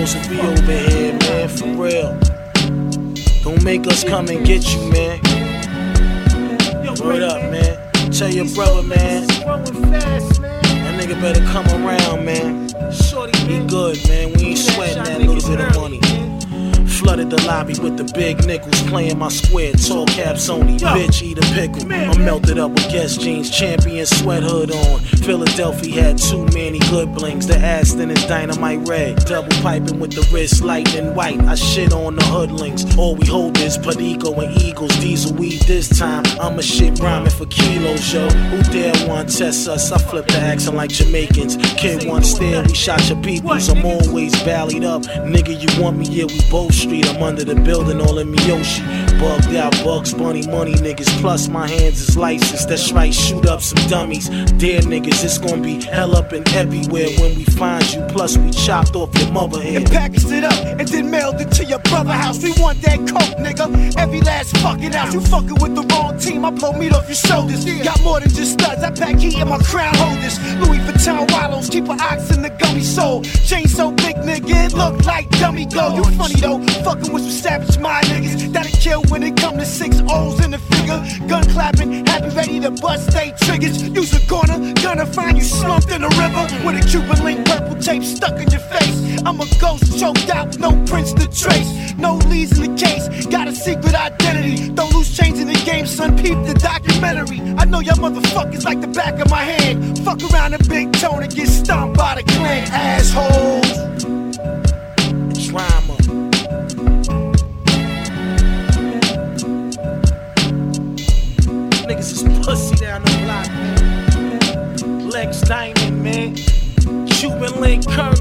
supposed to be over here, man, for real. Don't make us come and get you, man. Word up, man. Tell your brother, man. That nigga better come around, man. He good, man. We ain't sweating that little bit of money. Flooded the lobby with the big nickels, playing my square, tall caps only, bitch eat a pickle. I'm melted up with Guess jeans, champion sweat hood on. Philadelphia had too many good blings, the Aston is dynamite red. Double piping with the wrist lightning white, I shit on the hoodlings. All we hold is Padico and Eagles, diesel weed this time. I'ma shit rhyming for kilos, yo. Who dare want test us? I flip the accent like Jamaicans. Kid one stare, we shot your peoples, I'm always ballied up. Nigga, you want me, yeah, we both street. I'm under the building, all in Miyoshi. Bugged out, Bugs Bunny, money niggas. Plus my hands is licensed, that's right, shoot up some dummies. Dare niggas, it's gonna be hell up and everywhere when we find you. Plus we chopped off your mother head. And packaged it up and then mailed it to your brother house. We want that coke, nigga, every last fucking ounce. You fucking with the wrong team, I blow meat off your shoulders. Got more than just studs, I pack heat in my crown holders. Louis Vuitton wallows, keep an ox in the gummy soul. Chain so big, nigga, it look like dummy gold. You funny though, fucking with some savage mind niggas that'll kill when it come to 6 O's in the figure. Gun clapping, happy ready to bust they triggers. Use a corner, gonna find you slumped in the river with a Cuban link purple tape stuck in your face. I'm a ghost choked out, no prints to trace. No leads in the case, got a secret identity. Don't lose change in the game, son, peep the documentary. I know y'all motherfuckers like the back of my hand. Fuck around a big tone and get stomped by the clan, assholes. Drama. Niggas is pussy down the block, man. Lex Diamond, man. Cuban link Colonel.